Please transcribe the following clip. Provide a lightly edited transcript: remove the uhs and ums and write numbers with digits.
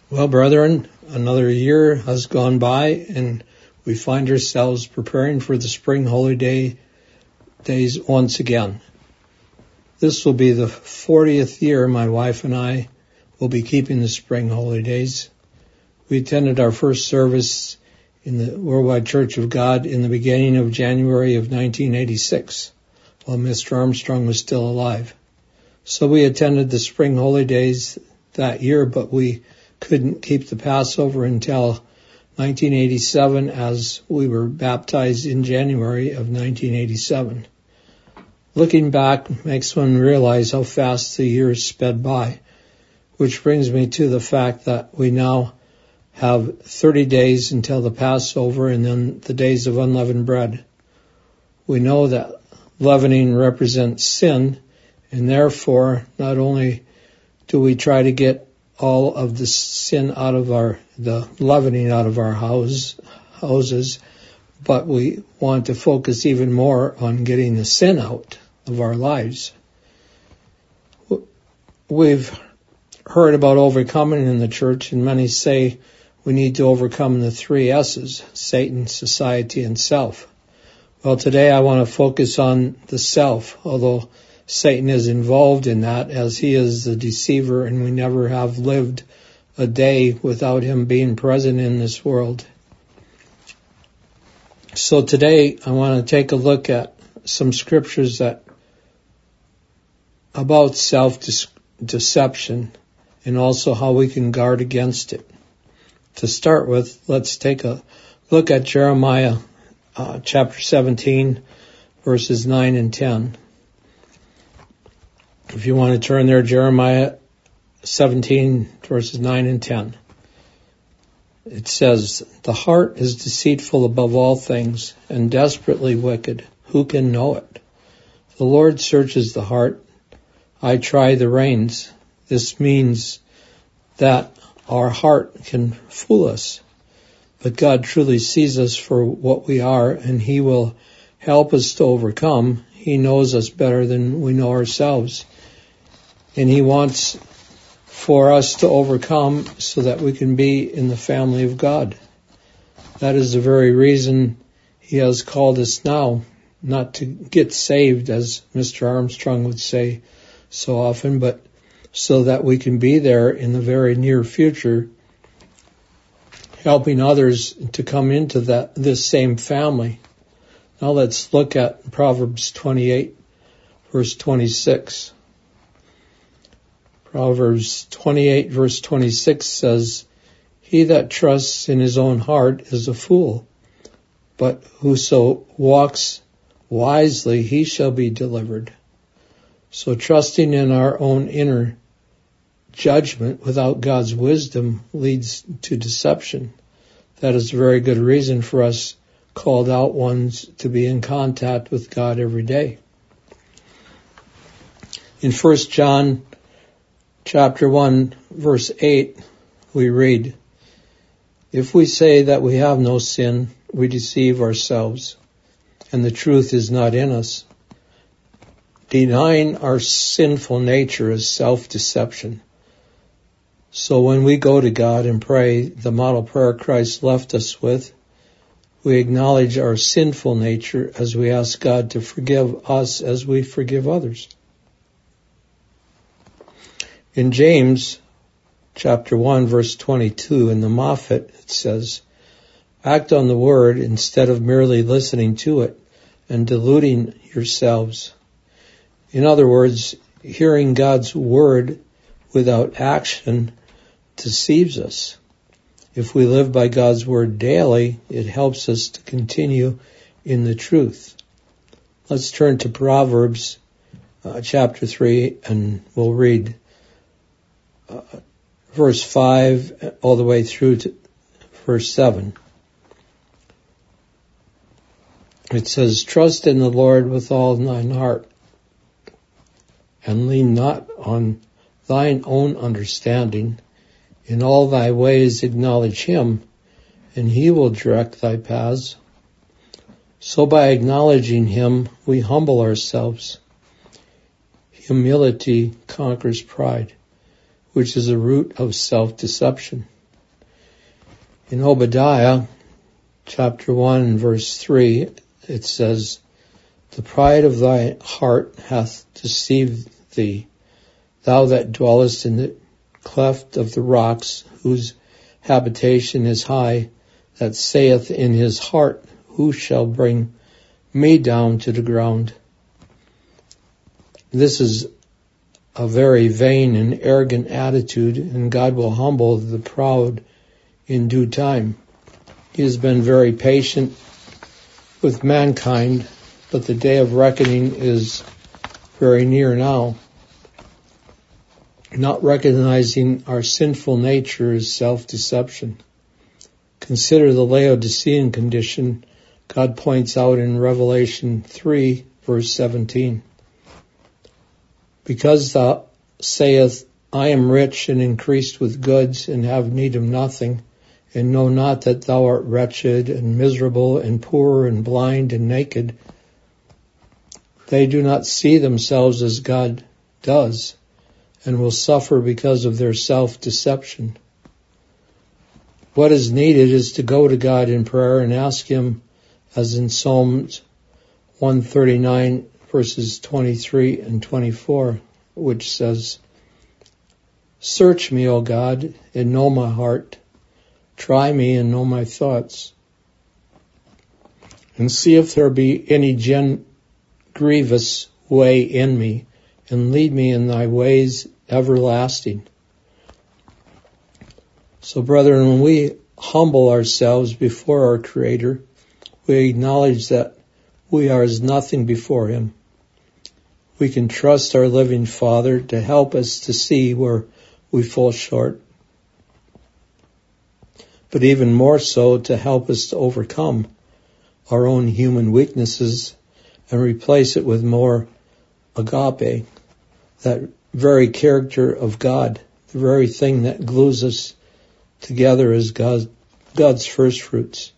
Well, brethren, another year has gone by and we find ourselves preparing for the spring holiday days once again. This will be the 40th year my wife and I will be keeping the spring holidays. We attended our first service in the Worldwide Church of God in the beginning of January of 1986, while Mr. Armstrong was still alive. So we attended the spring holidays that year, but we couldn't keep the Passover until 1987 as we were baptized in January of 1987. Looking back makes one realize how fast the years sped by, which brings me to the fact that we now have 30 days until the Passover and then the days of unleavened bread. We know that leavening represents sin, and therefore not only do we try to get all of the sin out of the leavening out of our houses, but we want to focus even more on getting the sin out of our lives. We've heard about overcoming in the church, and many say we need to overcome the 3 S's: Satan, society, and self. Well, today I want to focus on the self, although Satan is involved in that as he is the deceiver, and we never have lived a day without him being present in this world. So today I want to take a look at some scriptures about self-deception and also how we can guard against it. To start with, let's take a look at Jeremiah chapter 17, verses 9 and 10. If you want to turn there, Jeremiah 17, verses 9 and 10. It says, "The heart is deceitful above all things and desperately wicked. Who can know it? The Lord searches the heart. I try the reins." This means that our heart can fool us, but God truly sees us for what we are, and He will help us to overcome. He knows us better than we know ourselves. And He wants for us to overcome so that we can be in the family of God. That is the very reason He has called us now, not to get saved, as Mr. Armstrong would say so often, but so that we can be there in the very near future, helping others to come into this same family. Now let's look at Proverbs 28, verse 26. Proverbs 28, verse 26 says, "He that trusts in his own heart is a fool, but whoso walks wisely, he shall be delivered." So trusting in our own inner judgment without God's wisdom leads to deception. That is a very good reason for us called out ones to be in contact with God every day. In 1 John chapter 1, verse 8, we read, "If we say that we have no sin, we deceive ourselves, and the truth is not in us." Denying our sinful nature is self-deception. So when we go to God and pray the model prayer Christ left us with, we acknowledge our sinful nature as we ask God to forgive us as we forgive others. In James chapter 1, verse 22, in the Moffat, it says, "Act on the word instead of merely listening to it and deluding yourselves." In other words, hearing God's word without action deceives us. If we live by God's word daily, it helps us to continue in the truth. Let's turn to Proverbs chapter 3, and we'll read verse 5 all the way through to verse 7. It says, "Trust in the Lord with all thine heart, and lean not on thine own understanding. In all thy ways acknowledge Him, and He will direct thy paths." So by acknowledging Him, we humble ourselves. Humility conquers pride, which is a root of self-deception. In Obadiah, chapter 1, verse 3, it says, "The pride of thy heart hath deceived thee, thou that dwellest in the cleft of the rocks, whose habitation is high, that saith in his heart, who shall bring me down to the ground?" This is a very vain and arrogant attitude, and God will humble the proud in due time. He has been very patient with mankind, but the day of reckoning is very near now. Not recognizing our sinful nature is self-deception. Consider the Laodicean condition God points out in Revelation 3, verse 17. "Because thou sayest, I am rich and increased with goods, and have need of nothing, and know not that thou art wretched and miserable and poor and blind and naked." They do not see themselves as God does, and will suffer because of their self-deception. What is needed is to go to God in prayer and ask Him, as in Psalms 139, verses 23 and 24, which says, "Search me, O God, and know my heart. Try me and know my thoughts. And see if there be any grievous way in me, and lead me in thy ways everlasting." So, brethren, when we humble ourselves before our Creator, we acknowledge that we are as nothing before Him. We can trust our living Father to help us to see where we fall short, but even more so to help us to overcome our own human weaknesses and replace it with more agape, that very character of God, the very thing that glues us together as God's first fruits.